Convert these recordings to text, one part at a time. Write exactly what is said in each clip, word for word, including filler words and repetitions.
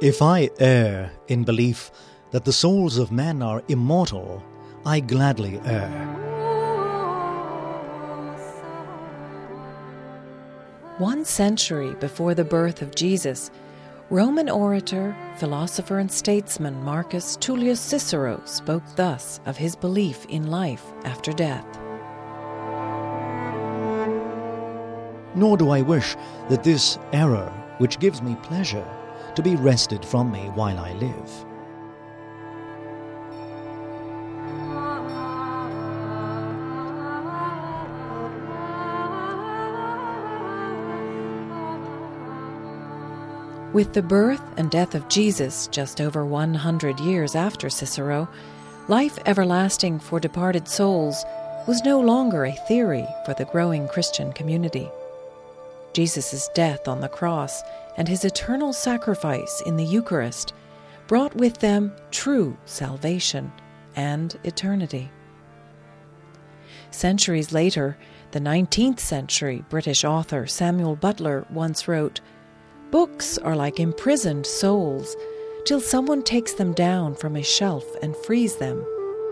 If I err in belief that the souls of men are immortal, I gladly err. One century before the birth of Jesus, Roman orator, philosopher and statesman Marcus Tullius Cicero spoke thus of his belief in life after death. Nor do I wish that this error, which gives me pleasure, to be wrested from me while I live. With the birth and death of Jesus just over one hundred years after Cicero, life everlasting for departed souls was no longer a theory for the growing Christian community. Jesus' death on the cross and his eternal sacrifice in the Eucharist brought with them true salvation and eternity. Centuries later, the nineteenth century British author Samuel Butler once wrote, "Books are like imprisoned souls till someone takes them down from a shelf and frees them."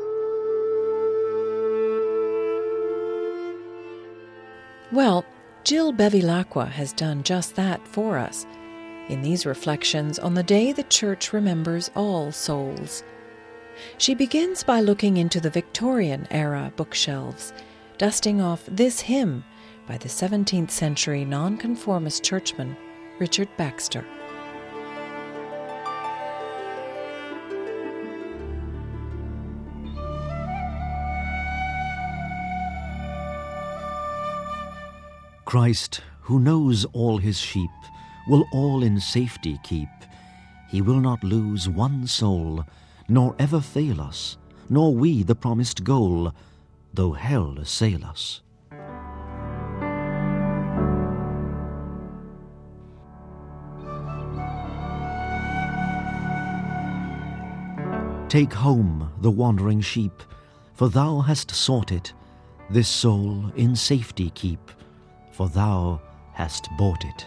Well, Jill Bevilacqua has done just that for us in these reflections on the day the Church remembers All Souls. She begins by looking into the Victorian-era bookshelves, dusting off this hymn by the seventeenth century nonconformist churchman Richard Baxter. Christ, who knows all his sheep, will all in safety keep. He will not lose one soul, nor ever fail us, nor we the promised goal, though hell assail us. Take home the wandering sheep, for thou hast sought it. This soul in safety keep, for thou hast bought it.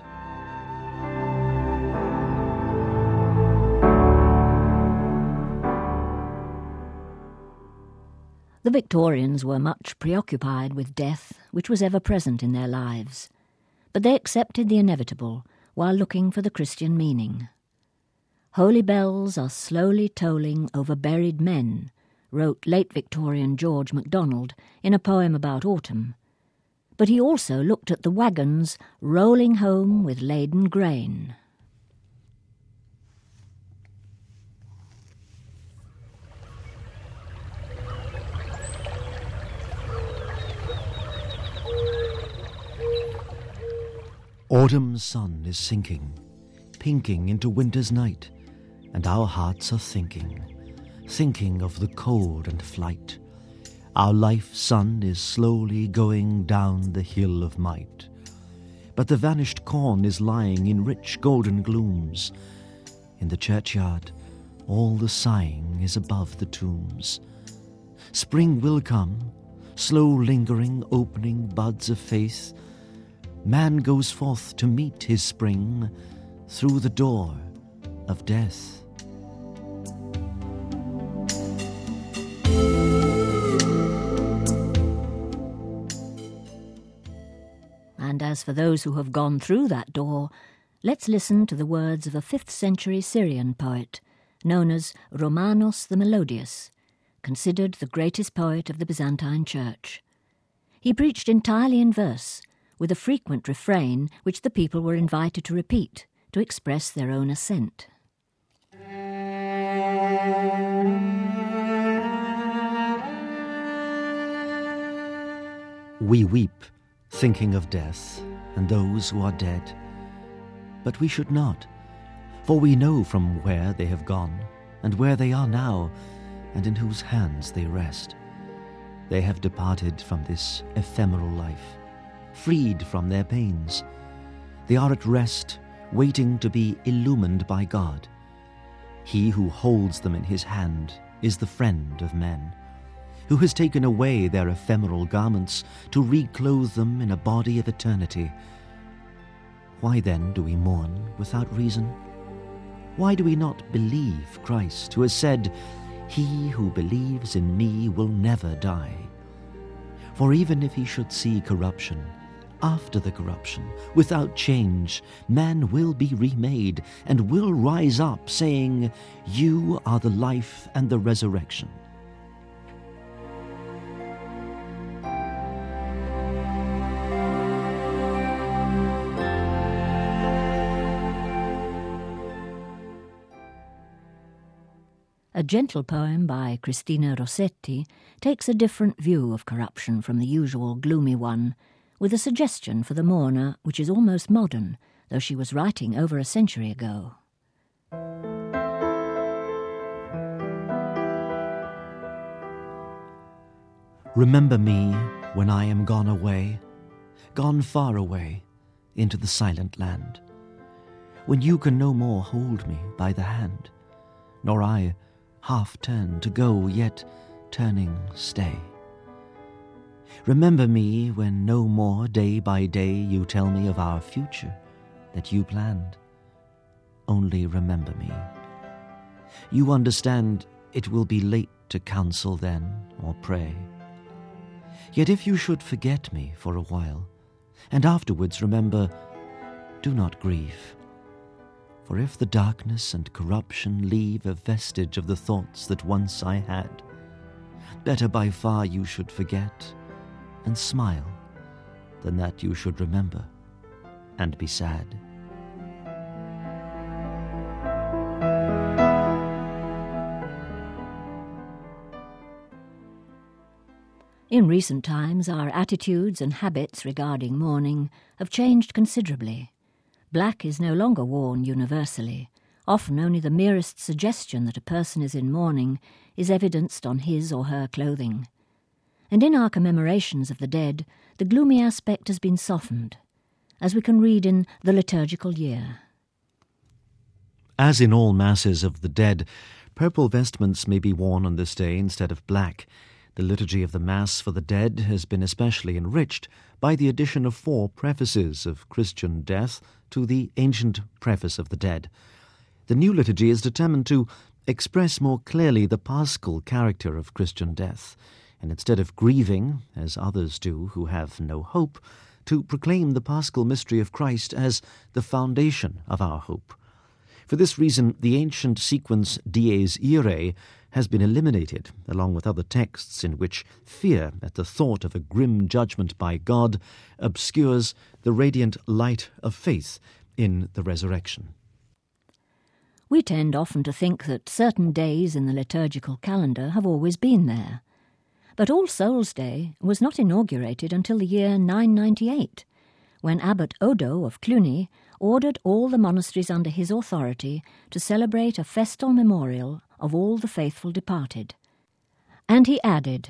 The Victorians were much preoccupied with death, which was ever present in their lives, but they accepted the inevitable while looking for the Christian meaning. "Holy bells are slowly tolling over buried men," wrote late Victorian George MacDonald in a poem about autumn. But he also looked at the wagons rolling home with laden grain. Autumn's sun is sinking, pinking into winter's night, and our hearts are thinking, thinking of the cold and flight. Our life sun is slowly going down the hill of might, but the vanished corn is lying in rich golden glooms. In the churchyard, all the sighing is above the tombs. Spring will come, slow lingering, opening buds of faith. Man goes forth to meet his spring through the door of death. And as for those who have gone through that door, let's listen to the words of a fifth century Syrian poet known as Romanos the Melodious, considered the greatest poet of the Byzantine Church. He preached entirely in verse, with a frequent refrain which the people were invited to repeat to express their own assent. We weep, thinking of death and those who are dead. But we should not, for we know from where they have gone, and where they are now, and in whose hands they rest. They have departed from this ephemeral life, freed from their pains. They are at rest, waiting to be illumined by God. He who holds them in his hand is the friend of men, who has taken away their ephemeral garments to reclothe them in a body of eternity. Why then do we mourn without reason? Why do we not believe Christ, who has said, "He who believes in me will never die"? For even if he should see corruption, after the corruption, without change, man will be remade and will rise up, saying, "You are the life and the resurrection." A gentle poem by Cristina Rossetti takes a different view of corruption from the usual gloomy one, with a suggestion for the mourner which is almost modern, though she was writing over a century ago. Remember me when I am gone away, gone far away into the silent land, when you can no more hold me by the hand, nor I half turn to go, yet turning stay. Remember me when no more day by day you tell me of our future that you planned. Only remember me. You understand it will be late to counsel then or pray. Yet if you should forget me for a while, and afterwards remember, do not grieve. For if the darkness and corruption leave a vestige of the thoughts that once I had, better by far you should forget and smile than that you should remember and be sad. In recent times, our attitudes and habits regarding mourning have changed considerably. Black is no longer worn universally. Often only the merest suggestion that a person is in mourning is evidenced on his or her clothing. And in our commemorations of the dead, the gloomy aspect has been softened, as we can read in the liturgical year. As in all masses of the dead, purple vestments may be worn on this day instead of black. The liturgy of the Mass for the dead has been especially enriched by the addition of four prefaces of Christian death to the ancient preface of the dead. The new liturgy is determined to express more clearly the paschal character of Christian death, and instead of grieving, as others do who have no hope, to proclaim the paschal mystery of Christ as the foundation of our hope. For this reason, the ancient sequence Dies Irae has been eliminated, along with other texts in which fear at the thought of a grim judgment by God obscures the radiant light of faith in the resurrection. We tend often to think that certain days in the liturgical calendar have always been there. But All Souls' Day was not inaugurated until the year nine ninety-eight, when Abbot Odo of Cluny ordered all the monasteries under his authority to celebrate a festal memorial of all the faithful departed. And he added,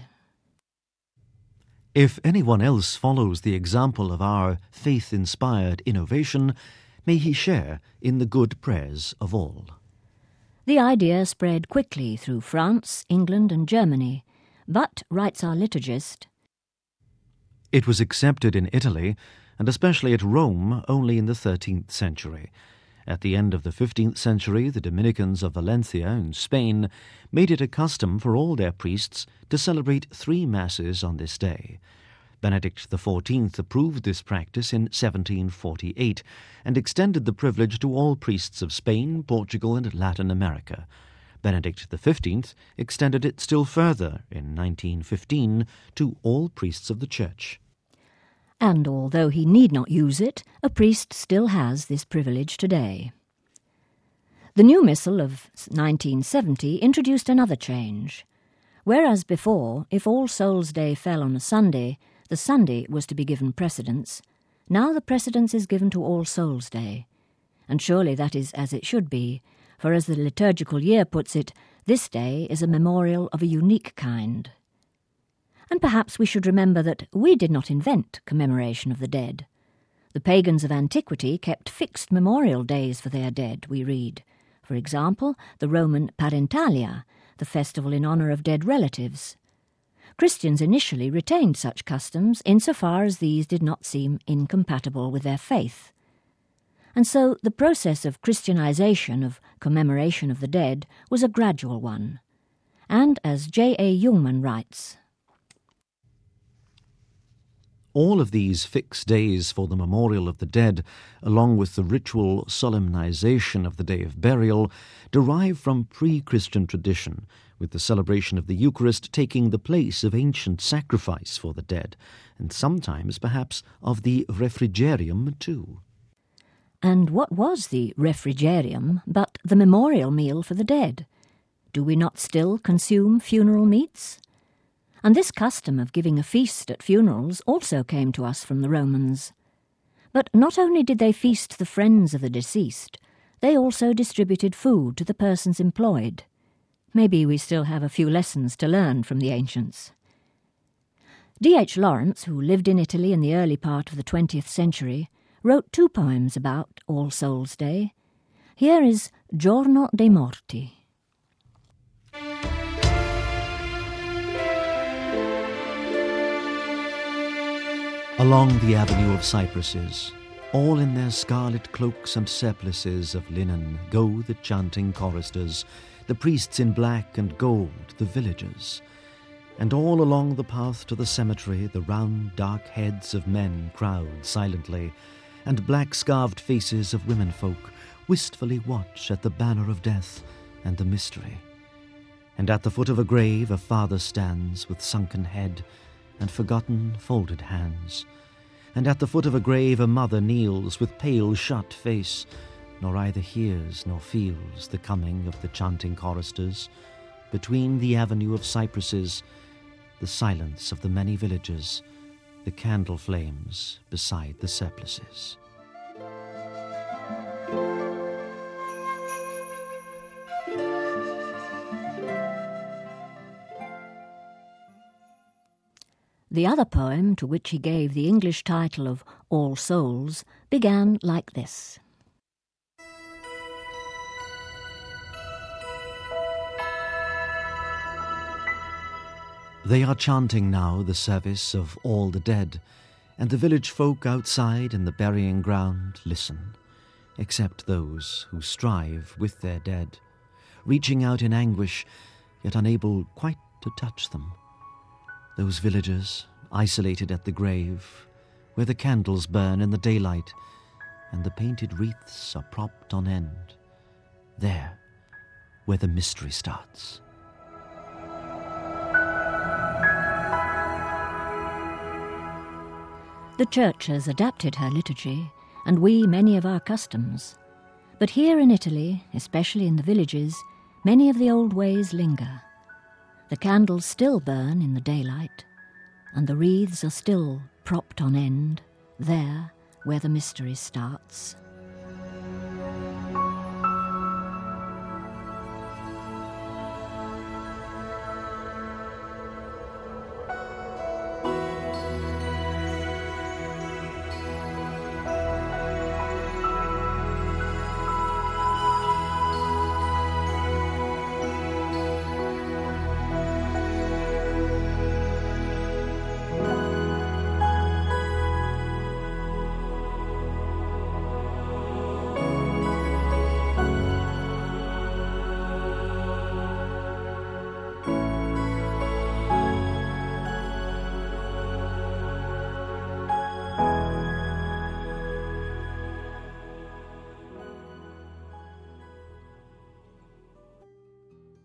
"If anyone else follows the example of our faith-inspired innovation, may he share in the good prayers of all." The idea spread quickly through France, England and Germany, but, writes our liturgist, it was accepted in Italy, and especially at Rome, only in the thirteenth century. At the end of the fifteenth century, the Dominicans of Valencia in Spain made it a custom for all their priests to celebrate three masses on this day. Benedict the fourteenth approved this practice in seventeen forty-eight and extended the privilege to all priests of Spain, Portugal, and Latin America. Benedict the fifteenth extended it still further in nineteen fifteen to all priests of the Church. And although he need not use it, a priest still has this privilege today. The new Missal of nineteen seventy introduced another change. Whereas before, if All Souls' Day fell on a Sunday, the Sunday was to be given precedence, now the precedence is given to All Souls' Day. And surely that is as it should be, for as the liturgical year puts it, this day is a memorial of a unique kind. And perhaps we should remember that we did not invent commemoration of the dead. The pagans of antiquity kept fixed memorial days for their dead, we read. For example, the Roman Parentalia, the festival in honour of dead relatives. Christians initially retained such customs insofar as these did not seem incompatible with their faith. And so the process of Christianization of commemoration of the dead was a gradual one. And as J A Jungmann writes, all of these fixed days for the memorial of the dead, along with the ritual solemnization of the day of burial, derive from pre-Christian tradition, with the celebration of the Eucharist taking the place of ancient sacrifice for the dead, and sometimes perhaps of the refrigerium too. And what was the refrigerium but the memorial meal for the dead? Do we not still consume funeral meats? And this custom of giving a feast at funerals also came to us from the Romans. But not only did they feast the friends of the deceased, they also distributed food to the persons employed. Maybe we still have a few lessons to learn from the ancients. D H Lawrence, who lived in Italy in the early part of the twentieth century, wrote two poems about All Souls' Day. Here is Giorno dei Morti. Along the avenue of cypresses, all in their scarlet cloaks and surplices of linen, go the chanting choristers, the priests in black and gold, the villagers. And all along the path to the cemetery, the round, dark heads of men crowd silently, and black-scarved faces of womenfolk wistfully watch at the banner of death and the mystery. And at the foot of a grave a father stands with sunken head and forgotten folded hands. And at the foot of a grave a mother kneels with pale shut face, nor either hears nor feels the coming of the chanting choristers. Between the avenue of cypresses, the silence of the many villages, the candle flames beside the surplices. The other poem, to which he gave the English title of All Souls, began like this. They are chanting now the service of all the dead, and the village folk outside in the burying ground listen, except those who strive with their dead, reaching out in anguish, yet unable quite to touch them. Those villagers, isolated at the grave, where the candles burn in the daylight, and the painted wreaths are propped on end, there, where the mystery starts. The Church has adapted her liturgy, and we many of our customs. But here in Italy, especially in the villages, many of the old ways linger. The candles still burn in the daylight, and the wreaths are still propped on end, there where the mystery starts.